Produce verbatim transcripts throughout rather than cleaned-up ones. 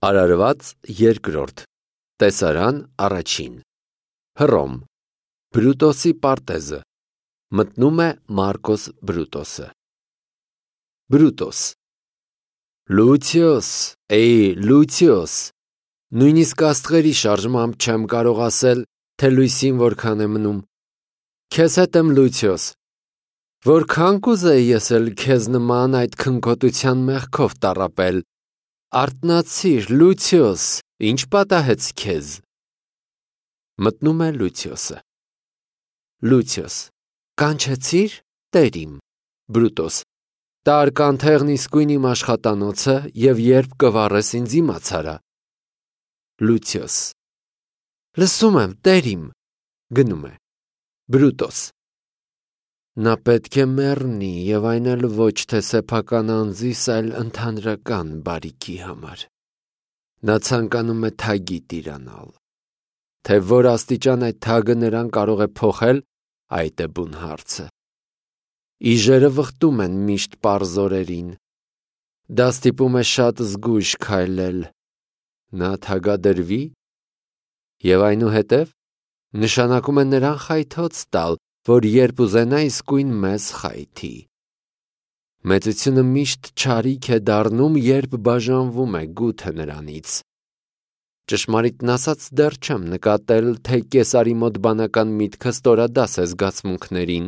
Արարված երկրորդ, տեսարան առաջին, Հռոմ, Բրուտոսի պարտեզը, մտնում է Մարկոս Բրուտոսը։ Բրուտոս. Լուցիոս, էй, Լուցիոս, նույնիսկ աստղերի շարժմամբ չեմ կարող ասել, թե լույսին որքան է մնում։ Քեզ հետ եմ, Լուցիոս, որքան կուզեի ես էլ քեզ նման այդ քնքոտության մեղքով տառապել։ Արթնացիր, Լուցիոս, ինչ պատահեց քեզ։ Մտնում է Լուցիոսը։ Լուցիոս. Կանչեցիր, տեր իմ։ Բրուտոս. Տար կանթեղն իսկույն իմ աշխատանոցը և երբ կվառես ինձ իմացարա։ Լուցիոս. Լսում եմ, տեր իմ։ Գնում է։ Բրուտոս. Նա պետք է մեռնի և այն էլ ոչ թե սեփական անձիս, այլ ընդհանրական բարիքի համար։ Նա ցանկանում է թագի տիրանալ։ Թե որ աստիճան այդ թագը նրան կարող է փոխել, այդ է բուն հարցը։ Իժերը վխտում են միշտ պարզ օրերին։ Դա ստիպում է շատ զգույշ քայլել։ Նա թագադրվի և այնուհետև նշանակում է նրան խայթոց տալ, որ երբ ուզենա իսկույն մեզ խայթի։ Մեծությունը միշտ չարիք է դառնում, երբ բաժանվում է գութը նրանից։ Ճշմարիտն ասած, դեռ չեմ նկատել, թե Կեսարի մոտ բանական միտքը ստորադաս է զգացմունքներին։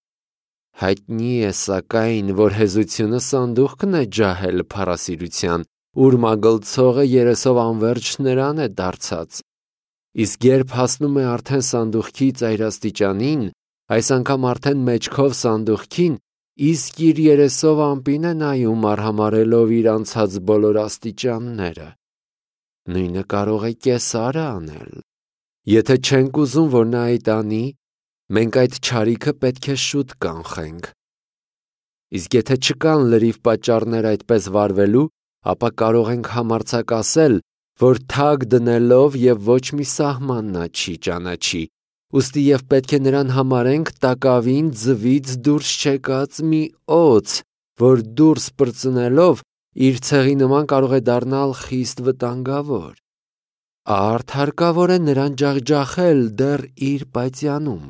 Հայտնի է, սակայն, որ հեզությունը սանդուղքն է ջահել փառասիրության, ուր մագլցողը երեսով անվերջ նրան է դարձած։ Իսկ երբ հասնում է արդեն սանդուղքի ծայրաստիճանին, այս անգամ արդեն մեջքով սանդուղքին, իսկ իր երեսով ամպին է նայում, արհամարհելով իր անցած բոլոր աստիճանները։ Նույնը կարող է Կեսարը անել։ Եթե չենք ուզում, որ նա այդ անի, մենք այդ չարիքը պետք է շուտ կանխենք։ Իսկ եթե չկան լրիվ պատճառներ այդպես վարվելու, ապա կարող ենք համարձակ ասել, որ թագ դնելով և ոչ մի սահման նա չի ճանաչի, ուստի և պետք է նրան համարենք տակավին ձվից դուրս չեկած մի օձ, որ դուրս պրծնելով իր ցեղի նման կարող է դառնալ խիստ վտանգավոր։ Արդ հարկավոր է նրան ջախջախել դեռ իր պատյանում։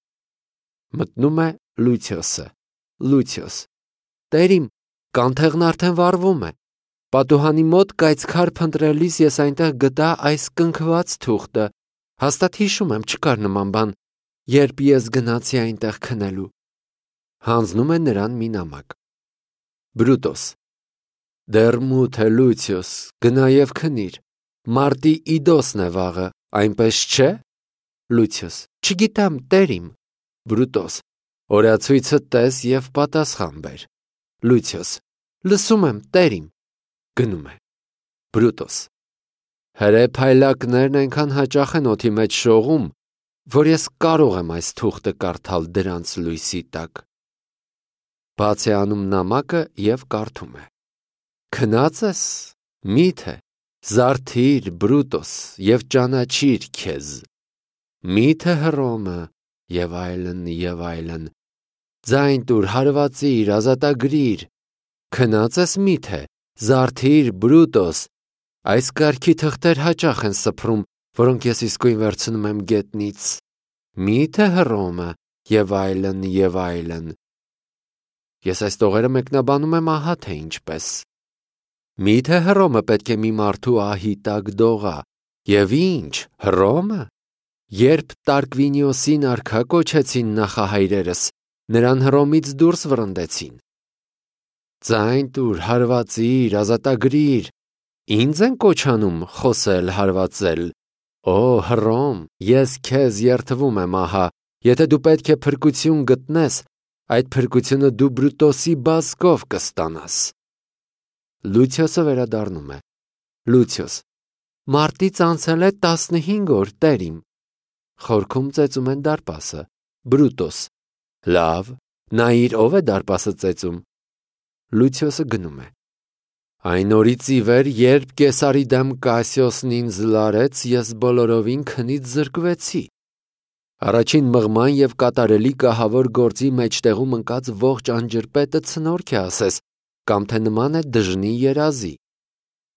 Մտնում է Լուցիոսը։ Լուցիոս. Տեր իմ, կանթեղն արդեն վառվում է։ Պատուհանի մոտ կայծքար փնտրելիս ես այնտեղ գտա այս կնքված թուղթը։ Հաստատ հիշում եմ, չկար նման բան, երբ ես գնացի այնտեղ քնելու։ Հանձնում է նրան մի նամակ։ Բրուտոս. Դեռ մութ է, Լուցիոս, գնա և քնիր։ Մարտի Իդոսն է վաղը, այնպես չէ։ Լուցիոս. Չգիտեմ, տեր իմ։ Բրուտոս. Օրացույցը տես և պատասխան բեր։ Լուցիոս. Լսում եմ, տեր իմ։ Գնում է։ Բրուտոս. Հրե փայլակներն այնքան հաճախ են օդի մեջ շողում, որ ես կարող եմ այս թուղթը կարդալ դրանց լույսի տակ։ Բաց է անում նամակը և կարդում է. Քնած ես, մի՞թե, զարթիր, Բրուտոս, և ճանաչիր քեզ։ Մի՞թե Հռոմը, և այլն, և այլն։ Ձայն տուր, հարվածիր, ազատագրիր։ Քնած ես մի՞թե, զարթիր, Բրուտոս։ Այս կարգի թղթեր հաճախ են սփռում, որոնք ես իսկույն վերցնում եմ գետնից։ Մի՞թե Հռոմը, և այլն, և այլն։ Ես այս տողերը մեկնաբանում եմ ահա թե ինչպես։ Մի՞թե Հռոմը պետք է մի մարդու ահի տակ դողա։ Եվ ինչ, Հռոմը։ Երբ Տարկվինիոսին արքա կոչեցին նախահայրերս, նրան Հռոմից դուրս վռնդեցին։ Ձայն տուր, հարվածիր, ազատագրիր։ Ինձ են կոչանում խոսել, հարվածել։ Օ, Հռոմ, ես քեզ երդվում եմ ահա, եթե դու պետք է փրկություն գտնես, այդ փրկությունը դու Բրուտոսի բազկով կստանաս։ Լուցիոսը վերադառնում է։ Լուցիոս. Մարտից անցել է տասնհինգ օր, տեր իմ։ Խորքում ծեծում են դարպասը։ Բրուտոս. Լավ, նայիր, ով է դարպասը ծեծում։ Լուցիոսը գնում է։ Այն օրից ի վեր, երբ Կեսարի դեմ Կասիոսն ինձ լարեց, ես բոլորովին քնից զրկվեցի։ Առաջին մղման և կատարելի կահավոր գործի մեջտեղում ընկած ողջ անջրպետը ցնորք է ասես, կամ թե նման է դժնի երազի։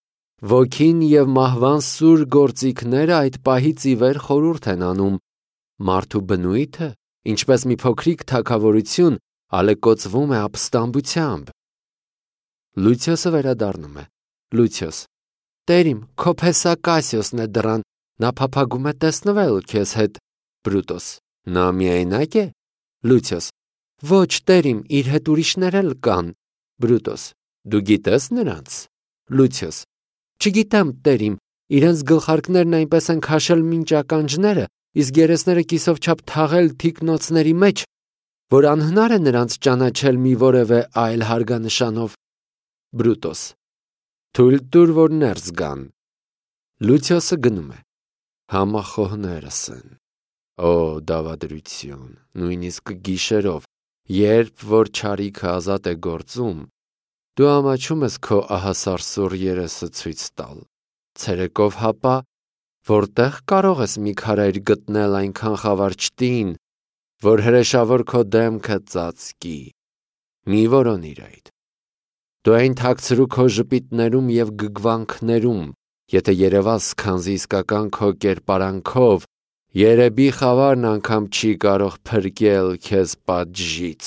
Ոգին և մահվան սուր գործիքները այդ պահից ի վեր խորհուրդ են անում, մարդու բնույթը, ինչպես մի փոքրիկ թագավորություն, ալեկոծվում է ապստամբությամբ։ Լուցիոսը վերադառնում է. Լուցիոս. Տեր իմ, քո փեսա Կասիոսն է դռան, նա փափագում է տեսնվել քեզ հետ։ Բրուտոս. Նա միայնակ է։ Լուցիոս. Ոչ, տեր իմ, իր հետ ուրիշներ էլ կան։ Բրուտոս. Դու գիտես նրանց։ Լուցիոս. Չգիտեմ, տեր իմ, իրենց գլխարկներն այնպես են քաշել մինչ ականջները, իսկ երեսները կիսով չափ թաղել թիկնոցների մեջ, որ անհնար է նրանց ճանաչել մի որևէ այլ հարգանշանով։ Բրուտոս. Թույլ տուր, որ ներս գան։ Լուցիոսը գնում է։ Համախոհներս են։ Օ, դավադրություն, նույնիսկ գիշերով, երբ որ չարիքը ազատ է գործում, դու ամաչում ես քո ահասարսուռ երեսը ցույց տալ։ Ցերեկով հապա, որտեղ կարող ես մի քարայր գտնել այնքան խավար չտին, որ հրեշավոր քո դեմքը ծածկի։ Մի որոնիր այդ։ Դու այն թաքցրու քո ժպիտներում և գգվանքներում, եթե երևաս, քանզի իսկական քո կերպարանքով երեբի խավարն անգամ չի կարող փրկել քեզ պատժից։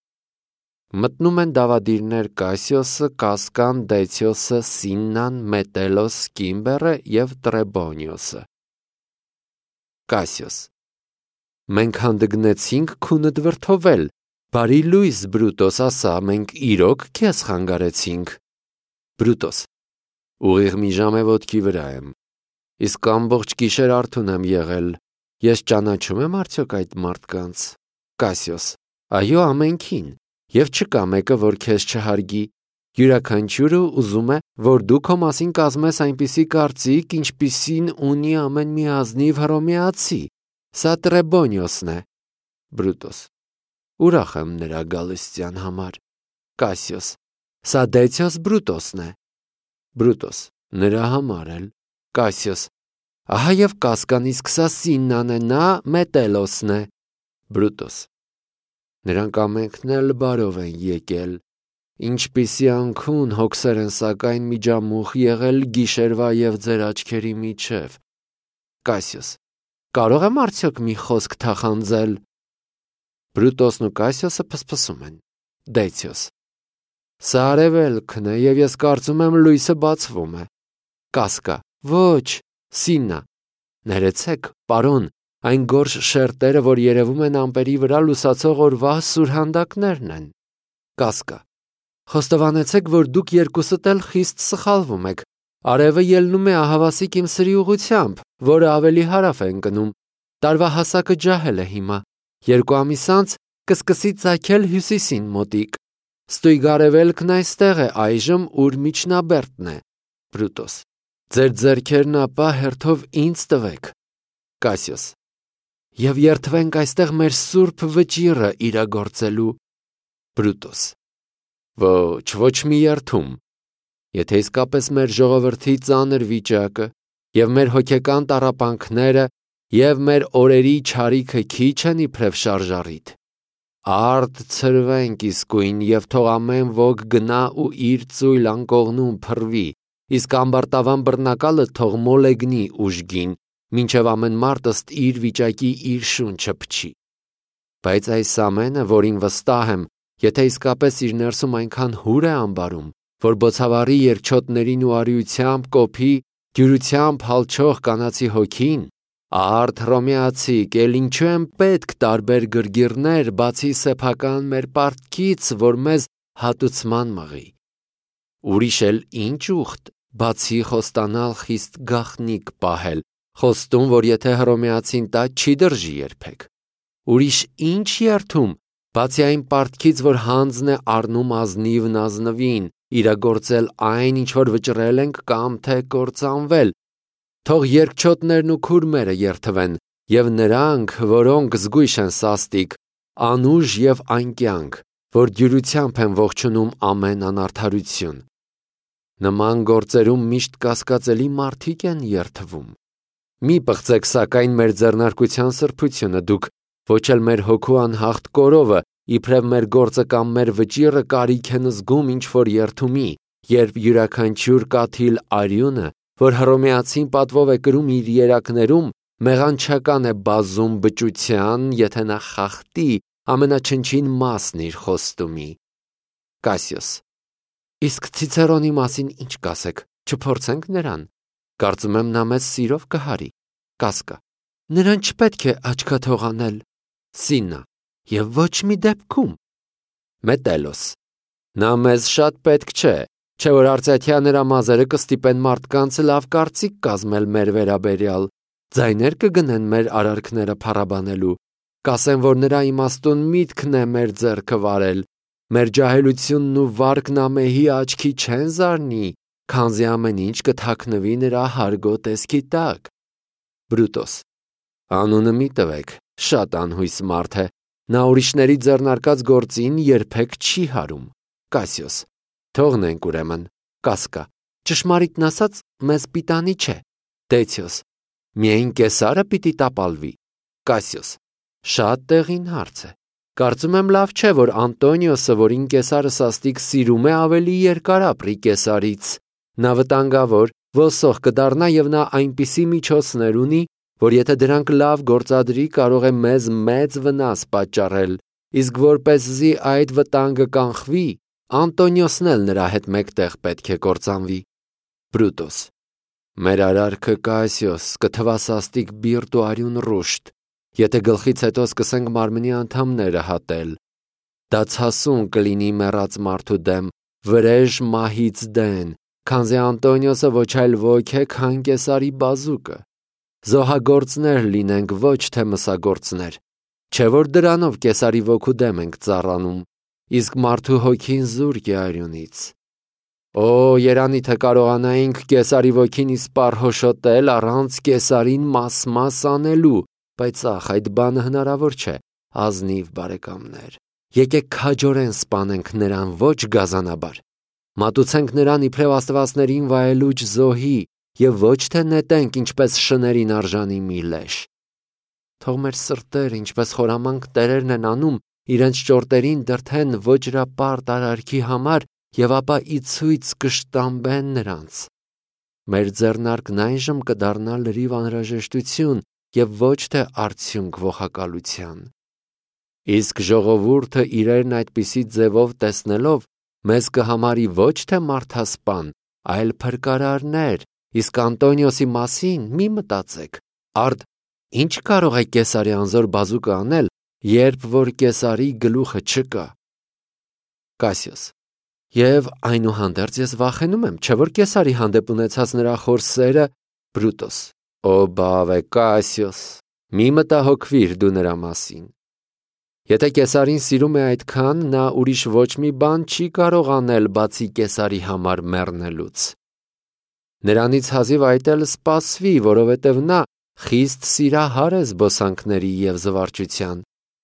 Մտնում են դավադիրներ Կասիոսը, Կասկան, Դեցիոսը, Սիննան, Մետելոս, Կիմբերը և Տրեբոնիոսը։ Կասիոս. Մենք հանդգնեցինք քունդ վրդովել, բարի լույս, Բրուտոս, ասա, մենք իրոք քեզ խանգարեցինք։ Բրուտոս. Ուղիղ մի ժամ է ոտքի վրա եմ, իսկ ամբողջ գիշեր արթուն եմ եղել, ես ճանաչում եմ արդյոք այդ մարդկանց։ Կասիոս. Այո, ամենքին, և չկա մեկը, որ քեզ չհարգի, յուրաքանչյուրը ուզում է, որ դու քո մասին կազմես այնպիսի կարծիք, ինչպիսին ունի ամեն մի ազնիվ հռոմեացի, սա Տրեբոնիոսն է։ Բրուտոս. Ուրախ եմ նրա գալստյան համար։ Կասիոս. Սա Դեցիոս Բրուտոսն է։ Բրուտոս. Նրա համար էլ։ Կասիոս. Ահա և Կասկան, իսկ սա Սիննան է, նա Մետելոսն է։ Բրուտոս. Նրանք ամենքն էլ բարով են եկել, ինչպիսի անքուն հոգսեր են սակայն միջամուխ եղել գիշերվա և ձեր աչքերի միջև։ Կասիոս. Կարող եմ արդյոք մի խոսք թախանձել։ Բրուտոսն ու Կասիոսը փսփսում են։ Դեցիոս. Սա արևելքն է, և ես կարծում եմ լույսը բացվում է։ Կասկա. Ոչ։ Սիննա. Ներեցեք, պարոն, այն գորշ շերտերը, որ երևում են ամպերի վրա լուսացող օրվա սուրհանդակներն են։ Կասկա. Խոստովանեցեք, որ դուք երկուսդ էլ խիստ սխալվում եք։ Արևը ելնում է ահավասիկ իմ սրի ուղղությամբ, որը ավելի հարավ է ընկնում։ Տարվա հասակը ջահել է հիմա։ Երկու ամիս անց կսկսի ծագել հյուսիսին մոտիկ։ Ստույգ արևելքն այստեղ է այժմ, ուր միջնաբերդն է։ Բրուտոս. Ձեր ձեռքերն ապա հերթով ինձ տվեք։ Կասիոս. Եվ երդվենք այստեղ մեր սուրբ վճիռը իրագործելու։ Բրուտոս. Ոչ, ոչ մի երդում։ Եթե իսկապես մեր ժողովրդի ծանր վիճակը և մեր հոգեկան տառապանքները և մեր օրերի չարիքը քիչ են իբրև շարժառիթ, արդ ցրվենք իսկույն և թող ամեն ոք գնա ու իր ծույլ անկողնում փռվի, իսկ ամբարտավան բռնակալը թող մոլեգնի ուժգին, մինչև ամեն մարդ ըստ իր վիճակի իր շունչը փչի։ Բայց այս ամենը, որին վստահ եմ, եթե իսկապես իր ներսում այնքան հուր է ամբարում, որ բոցավառի երկչոտներին ու արիությամբ կոփի, դյուրությամբ հալչող կանացի հոգին, արդ հռոմեացիք, էլ ինչու են պետք տարբեր գրգիռներ, բացի սեփական մեր պարտքից, որ մեզ հատուցման մղի։ Ուրիշ էլ ինչ ուխտ, բացի խոստանալ խիստ գաղտնիք պահել, խոստում, որ եթե հռոմեացին տա, չի դրժի երբեք։ Ուրիշ ինչ երդում, բացի այն պարտքից, որ հանձն է առնում ազնիվն ազնվին, իրագործել այն, ինչ որ վճռել ենք կամ թե կործանվել։ Թող երկչոտներն ու քուրմերը երդվեն, և նրանք, որոնք զգույշ են սաստիկ, անուժ և անկյանք, որ դյուրությամբ են ողջունում ամեն անարդարություն։ Նման գործերում միշտ կասկածելի մարդիկ են երդվում։ Մի պղծեք սակայն մեր ձեռնարկության սրբությունը դուք, ոչ էլ մեր հոգու անհաղթ կորովը, իբրև մեր գործը կամ մեր վճիռը կարիք են զգում ինչ-որ երդումի, երբ յուրաքանչյուր կաթիլ արյունը, որ հռոմեացին պատվով է կրում իր երակներում, մեղանչական է բազում բճության, եթե նա խախտի ամենաչնչին մասն իր խոստումի։ Կասիոս. Իսկ Ցիցերոնի մասին ինչ կասեք, չփորձենք նրան, կարծում եմ նա մեզ սիրով կհարի։ Կասկա. նրան չպետք է աչքաթող անել։ Սիննա. և ոչ մի դեպքում։ Մետելոս. նա մեզ շատ պետք չէ, չէ որ արծաթյա նրա մազերը կստիպեն մարդկանց լավ կարծիք կազմել մեր վերաբերյալ, ձայներ կգնեն մեր արարքները փառաբանելու, կասեն, որ նրա իմաստուն միտքն է մեր ձեռքը վարել, մեր ջահելությունն ու վարկն ամեհի աչքի չեն զարնի, քանզի ամեն ինչ կթաքնվի նրա հարգո տեսքի տակ։ Բրուտոս. անունը մի տվեք, շատ անհույս մարդ է, նա ուրիշների ձեռնարկած գործին երբեք չի հարում։ Կասիոս. թողնենք ուրեմն։ Կասկա. ճշմարիտն ասած, մեզ պիտանի չէ։ Դեցիոս. միայն Կեսարը պիտի տապալվի։ Կասիոս. շատ տեղին հարց է։ Կարծում եմ լավ չէ, որ Անտոնիոսը, որին Կեսարը սաստիկ սիրում է, ավելի երկար ապրի Կեսարից։ Նա վտանգավոր, ոսող կդառնա և նա այնպիսի միջոցներ ունի, որ եթե դրանք լավ գործադրի, կարող է մեզ մեծ վնաս պատճառել, իսկ որպեսզի այդ վտանգը կանխվի, Անտոնիոսն էլ նրա հետ մեկտեղ պետք է կործանվի։ Բրուտոս. մեր արարքը Կասիոս կթվա սաստիկ բիրտ ու արյուն ռուշտ, եթե գլխից հետո սկսենք մարմնի անդամները հատել։ Դա ցասուն կլինի մեռած մարդու դեմ, վրեժ մահից դեն, քանզի Անտոնիոսը ոչ այլ ոք է, քան Կեսարի բազուկը։ Զոհագործներ լինենք, ոչ թե մսագործներ, չէ որ դրանով Կեսարի ոգու դեմ ենք ծառանում, իսկ մարդու հոգին զուրկ է արյունից։ Օ, երանի թե կարողանայինք Կեսարի ոգին իսպառ հոշոտել առանց Կեսարին մաս-մաս անելու, բայց ախ, այդ բանը հնարավոր չէ, ազնիվ բարեկամներ։ Եկեք քաջորեն սպանենք նրան ոչ գազանաբար, մատուցենք նրան իբրև աստվածներին վայելուչ զոհի և ոչ թե նետենք ինչպես շներին արժանի մի լեշ։ Թող մեր սրտերը, ինչպես խորամանկ տերերն են անում, իրենց ճորտերին դրդեն ոճրապարտ արարքի համար և ապա ի ցույց կշտամբեն նրանց։ Մեր ձեռնարկն այժմ կդառնա լրիվ անհրաժեշտություն և ոչ թե արդյունք ողակալության։ Իսկ ժողովուրդը իրերն այդպիսի ձևով տեսնելով, մեզ կհամարի ոչ թե մարդասպան, այլ փրկարարներ, իսկ Անտոնիոսի մասին մի մտածեք, արդ ինչ կարող է Կեսարի անզոր բազուկը անել, երբ որ Կեսարի գլուխը չկա։ Կասիոս. և այնուհանդերձ ես վախենում եմ, չէ որ Կեսարի հանդեպ ունեցած նրա խոր սերը։ Բրուտոս. Ո բավե Կասիոս, մի մտահոգվիր դու նրա մասին։ Եթե Կեսարին սիրում է այդքան, նա ուրիշ ոչ մի բան չի կարող անել, բացի Կեսարի համար մեռնելուց։ Նրանից հազիվ այդ էլ սպասվի, որովհետև նա խիստ սիրահար է զբոսանքների և զվարճության։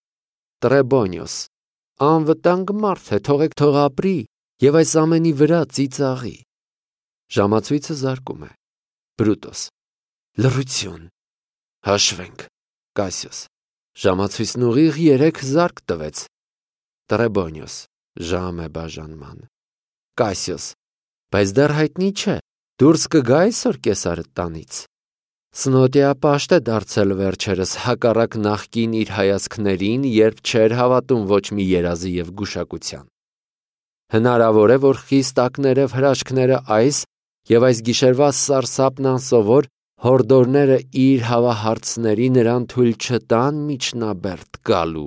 Տրեբոնիոս. անվտանգ մարդ է, թողեք թող ապրի և այս ամենի վրա ծիծաղի։ Ժամացույցը զարկում է։ Բրուտոս. լռություն։ Հաշվենք։ Կասիոս. ժամացույցն ուղիղ երեք զարկ տվեց։ Տրեբոնիոս. ժամ է բաժանման։ Կասիոս. բայց դեռ հայտնի չէ, դուրս կգա այսօր Կեսարը տանից։ Սնոտիապաշտ է դարձել վերջերս հակառակ նախկին իր հայացքներին, երբ չէր հավատում ոչ մի երազի և գուշակության։ Հնարավոր է, որ խիստ ակներև հրաշքները այս և այս գիշերվա սարսափն անսովոր հորդորները իր հավահարցների նրան թույլ չտան միջնաբերդ գալու։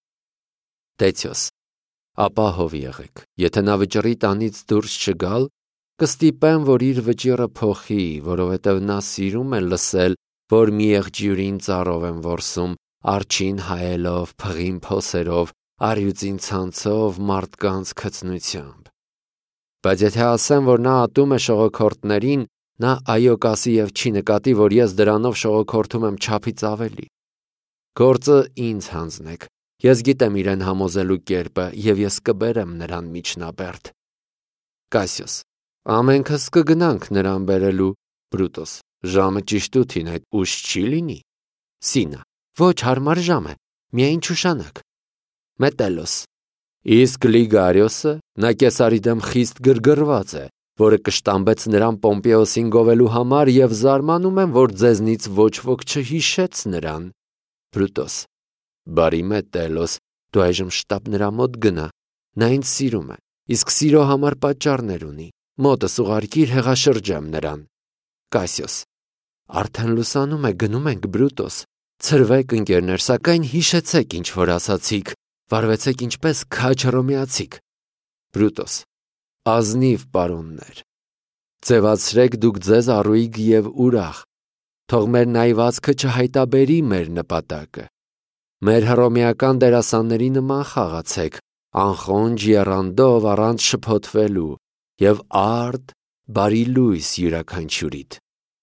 Տեցիոս. ապահով եղեք, եթե նա վճռի տանից դուրս չգալ, կստիպեմ, որ իր վճիռը փոխի, որովհետև նա սիրում է լսել, որ մի եղջյուրին ծառով եմ որսում, արջին հայելով, փղին փոսերով, առյուծին ցանցով, մարդկանց քծնությամբ։ Բայց եթե ասեմ, որ նա ատում է շողոքորթներին, նա այո կասի և չի նկատի, որ ես դրանով շողոքորթում եմ չափից ավելի։ Գործը ինձ հանձնեք, ես գիտեմ իրեն համոզելու կերպը և ես կբերեմ նրան միջնաբերդ։ Կասիոս. ամենքս կգնանք նրան բերելու։ Բրուտոս. ժամը ճիշտ ութին այդ ուշ չի լինի։ Սիննա. ոչ հարմար ժամ է, միայն չուշանակ։ Մետելոս. իսկ Լիգարիոսը, նա Կեսարի դեմ խիստ գրգռված է, որը կշտամբեց նրան Պոմպեոսին գովելու համար եւ զարմանում եմ, որ ձեզնից ոչ ոք չհիշեց նրան։ Բրուտոս. Բարի Մետելոս, դու այժմ շտապ նրա մոտ գնա, նա ինձ սիրում է, իսկ սիրո համար պատճառներ ունի, մոտս ուղարկիր հեղաշրջեմ նրան։ Կասիոս. Արդեն լուսանում է, գնում ենք, Բրուտոս, ցրվեք ընկերներ, սակայն հիշեցեք ինչ որ ասացիք, վարվեցեք ինչպես քաջ հռոմեացիք։ Բրուտոս. Ազնիվ պարոններ, ձևացրեք դուք ձեզ առույգ եւ ուրախ, թող մեր նայվածքը չհայտաբերի մեր նպատակը, մեր հռոմեական դերասանների նման խաղացեք, անխոնջ եռանդով առանց շփոթվելու եւ արդ բարի լույս յուրաքանչյուրիդ։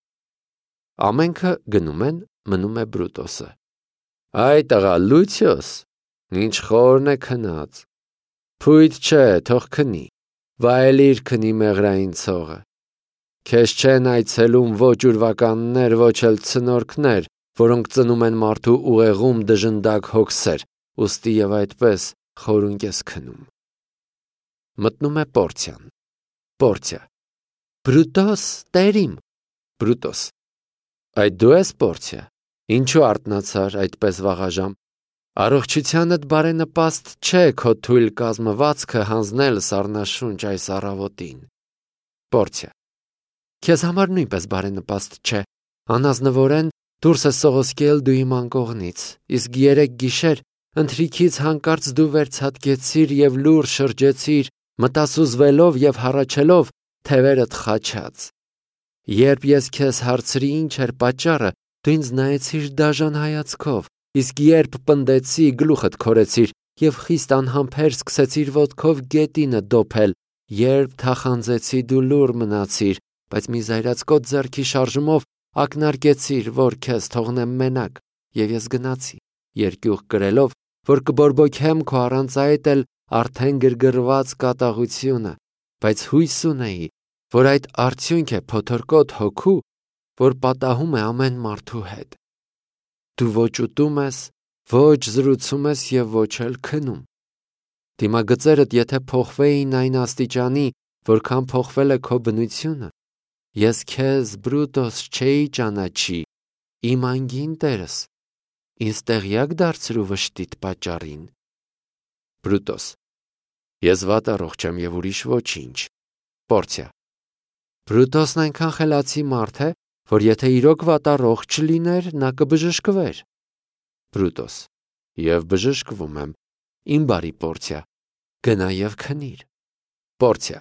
Ամենքը գնում են, մնում է Բրուտոսը. Այ տղա Լուցիոս, ինչ խորն է քնած, փույթ չէ, թող քնի, վայելիր քնի մեղրային ցողը, քեզ չեն այցելում ոչ ուրվականներ, ոչ էլ ցնորքներ, որոնք ծնում են մարդու ուղեղում դժնդակ հոգսեր, ուստի եւ այդպես խորունկ ես քնում։ Մտնում է Պորցիան։ Պորցիա. Բրուտոս, տերիմ։ Բրուտոս. Այդ դու ես, Պորցիա, ինչու արթնացար այդպես վաղաժամ, առողջությանդ բարենպաստ չէ քո թույլ կազմվածքը հանձնել սառնաշունչ այս առավոտին։ Պորցիա. Քեզ համար նույնպես բարենպաստ չէ, անազնվորեն դուրս է սողոսկել դու իմ անկողնից, իսկ երեք գիշեր ընթրիքից հանկարծ դու վերցատկեցիր եւ լուր շրջեցիր, մտասուզվելով եւ հառաչելով թևերդ խաչած։ Երբ ես քեզ հարցրի ինչ էր պատճառը, դու ինձ նայեցիր դաժան հայացքով, իսկ երբ պնդեցի գլուխդ քորեցիր եւ խիստ անհամբեր սկսեցիր ոտքով գետինը դոփել, երբ թախանձեցի դու լուր մնացիր, բայց մի զայրացկոտ ձեռքի շարժումով ակնարկեցիր, որ քեզ թողնեմ մենակ, եւ ես գնացի, երկյուղ կրելով, որ կբորբոքեմ քո առանց այդ էլ արդեն գրգռված կատաղությունը, բայց հույս ունեի, որ այդ արդյունք է փոթորկոտ հոգու, որ պատահում է ամեն մարդու հետ։ Դու ոչ ուտում ես, ոչ զրուցում ես եւ ոչ էլ քնում։ Դիմագծերդ եթե փոխվեին այն աստիճանի, որքան փոխվել է քո բնությունը, ես քեզ, Բրուտոս, չէի ճանաչի, իմ անգին տերս, ինձ տեղյակ դարձրու վշտիդ պատճառին։ Բրուտոս. Ես վատ առողջ եմ եւ ուրիշ ոչինչ։ Պորցիա. Բրուտոսն այնքան խելացի մարդ է, որ եթե իրոք վատ առողջ լիներ, նա կբժշկվեր։ Բրուտոս. Եվ բժշկվում եմ, իմ բարի Պորցիա, գնա եւ քնիր։ Պորցիա.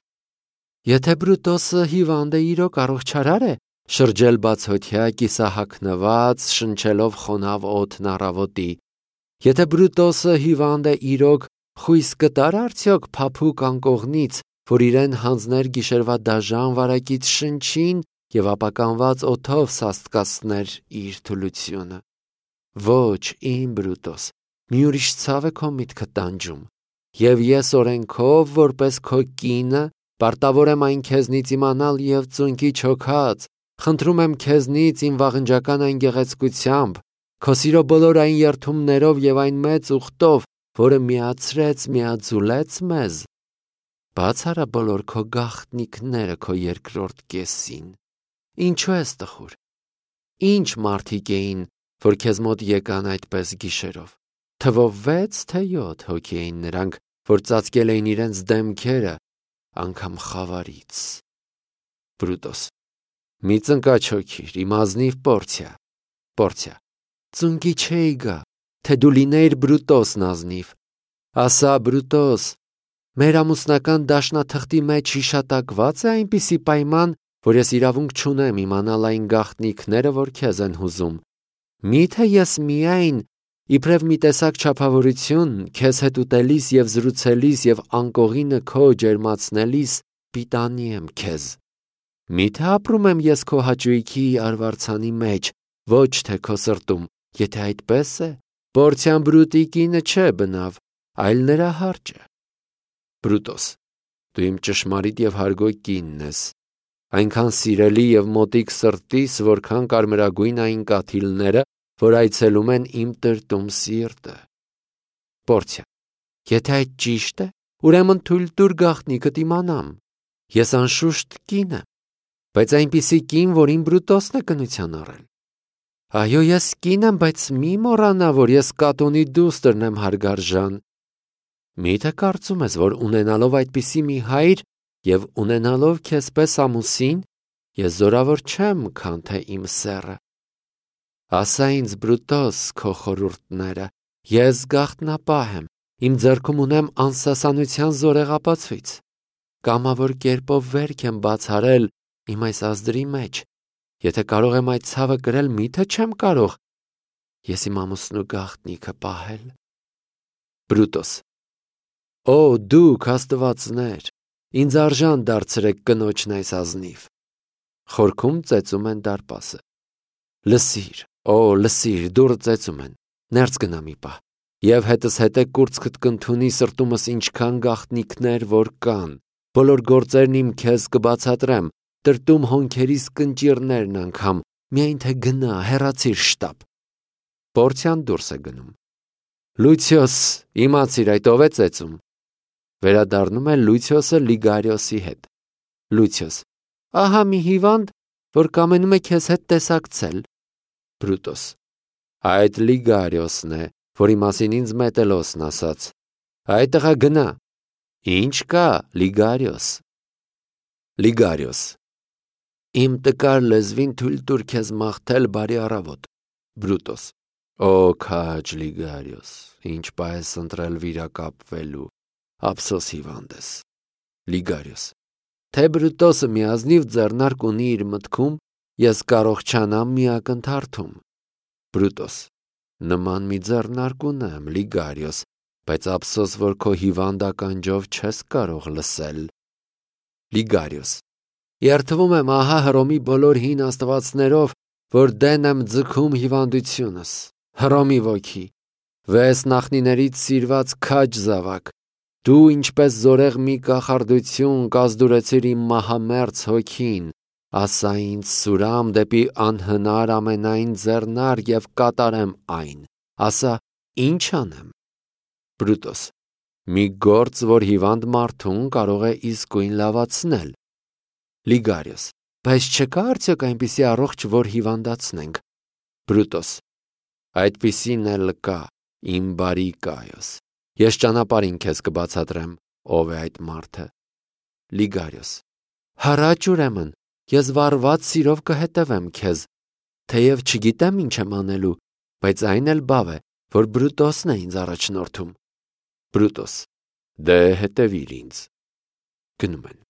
Եթե Բրուտոսը հիվանդ է, իրոք առողջարար է, շրջել բացօթյա կիսահագնված, շնչելով խոնավ օդն առավոտի։ Եթե Բրուտոսը հիվանդ է, իրոք խույս կտար արդյոք փափուկ անկողնից, որ իրեն հանձներ գիշերվա դաժան վարակից շնչին եւ ապականված օդով սաստկացներ իր թուլությունը։ Ոչ, իմ Բրուտոս, մի ուրիշ ցավ է քո միտքը տանջում, եւ ես օրենքով, որպես քո կինը, պարտավոր եմ այն քեզնից իմանալ եւ ծունկի չոքած, խնդրում եմ քեզնից իմ վաղնջական այն գեղեցկությամբ, քո սիրո բոլոր այն երթումներով եւ այն մեծ ուխտով, որը միացրեց, միաձուլեց մեզ, բաց արա բոլոր քո գաղտնիքները քո երկրորդ կեսին։ Ինչու ես տխուր։ Ինչ մարդիկ էին, որ քեզ մոտ եկան այդպես գիշերով։ Թվով վեց թե յոթ հոգի էին նրանք, որ ծածկել էին իրենց դեմքերը, անգամ խավարից։ Բրուտոս. Մի ծնկաչոքիր, իմ ազնիվ Պորցիա։ Պորցիա. Ծունկի չէի գա, թե դու լինեիր Բրուտոսն ազնիվ։ Ասա, Բրուտոս, մեր ամուսնական դաշնաթղթի մեջ հիշատակված է այնպիսի պայման, որ ես իրավունք չունեմ իմանալ այն գաղտնիքները, որ քեզ են հուզում։ Միթե ես միայն, իբրև մի տեսակ չափավորություն, քեզ հետ ուտելիս եւ զրուցելիս եւ անկողինը քո ջերմացնելիս պիտանի եմ քեզ։ Միթե ապրում եմ ես քո հաճույքի արվարձանի մեջ, ոչ թե քո սրտում, եթե այդպես է, Պորցիան Բրուտի կինը չէ բնավ, այլ նրա հարճը։ Բրուտոս. Դու իմ ճշմարիտ եւ հարգոյ կինն ես, այնքան սիրելի եւ մոտիկ սրտիս, որքան կարմրագույն այն կաթիլները, որ այցելում են իմ տրտում սիրտը։ Պորցիա. Եթե այդ ճիշտ է, ուրեմն թույլ տուր գաղտնիքդ իմանամ։ Ես անշուշտ կին եմ, բայց այնպիսի կին, որին Բրուտոսն է կնության առել։ Այո, ես կին եմ, բայց մի մոռանա, որ ես Կատոնի դուստրն եմ, հարգարժան։ Միթե կարծում ես, որ ունենալով այդպիսի մի հայր և ունենալով քեզ պես ամուսին, ես զորավոր չեմ, քան թե իմ սեռը։ Ասա ինձ, Բրուտոս, քո խորհուրդները, ես գաղտնապահ եմ, իմ ձեռքում ունեմ անսասանության զորեղապացույց, կամավոր կերպով վերք եմ բացառել իմ այս ազդրի մեջ, եթե կարող եմ այդ ցավը կրել, միթե չեմ կարող ես իմ ամուսնու գաղտնիքը պահել։ Բրուտոս. Օ, դուք աստվածներ, ինձ արժան դարձրեք կնոջն այս ազնիվ։ Խորքում ծեծում են դարպասը։ Լսիր, օ, լսիր, դուռը ծեծում են, ներս գնա մի պահ, և հետս հետե կուրծքդ կընդունի սրտումս ինչքան գաղտնիքներ, որ կան, բոլոր գործերն իմ քեզ կբացատրեմ, տրտում հոնքերիս կնճիռներն անգամ, միայն թե գնա, հեռացիր շտապ։ Պորցիան դուրս է գնում։ Լուցիոս, իմացիր, այդ ով է ծեծում։ Վերադառնում է Լուցիոսը Լիգարիոսի հետ։ Լուցիոս. Ահա մի հիվանդ, որ կամենում է քեզ հետ տեսակցել։ Բրուտոս. Այդ Լիգարիոսն է, որի մասին ինձ Մետելոսն ասաց։ Այդ տղա գնա։ Ինչ կա, Լիգարիոս։ Լիգարիոս. Իմ տկար լեզվին թույլ տուր քեզ մաղթել բարի առավոտ։ Բրուտոս. Օ, քաջ Լիգարիոս, ինչ պահ ես ընտրել վիրակապվելու, ափսոս հիվանդ ես։ Լիգարիոս. Թե Բրուտոսը միազնիվ ձեռնարկ ունի իր մտքում, ես կարող չանամ մի ակնթարթում։ Բրուտոս. Նման մի ձեռնարկ ունեմ, Լիգարիոս, բայց ափսոս, որ քո հիվանդ ականջով չես կարող լսել։ Լիգարիոս. Երդվում եմ ահա Հռոմի բոլոր հին աստվածներով, որ դեն եմ ձգում հիվանդությունս։ Հռոմի ոգի, վես նախնիներից սիրված քաջ զավակ, դու ինչպես զորեղ մի կախարդություն կազդուրեցիր իմ մահամերձ հոգին, ասա ինձ սուրամ դեպի անհնար ամենայն ձեռնարկ և կատարեմ այն, ասա ինչ անեմ։ Բրուտոս. մի գործ, որ հիվանդ մարդուն կարող է իսկույն լավացնել։ Լիգարիոս. բայց չկա արդյոք այնպիսի առողջ, որ հիվանդացնենք։ Բրուտոս. այդպիսին էլ կա, իմ բարի Կայոս, ես ճանապարհին քեզ կբացատրեմ, ով է այդ մարդը։ Լիգարիոս. հառաջ ուրեմն, ես վառված սիրով կհետևեմ քեզ, թեև չգիտեմ ինչ եմ անելու, բայց այն էլ բավ է, որ Բրուտոսն է ինձ առաջնորդում։ Բրուտոս. դե հետևիր ինձ։ Գնում են։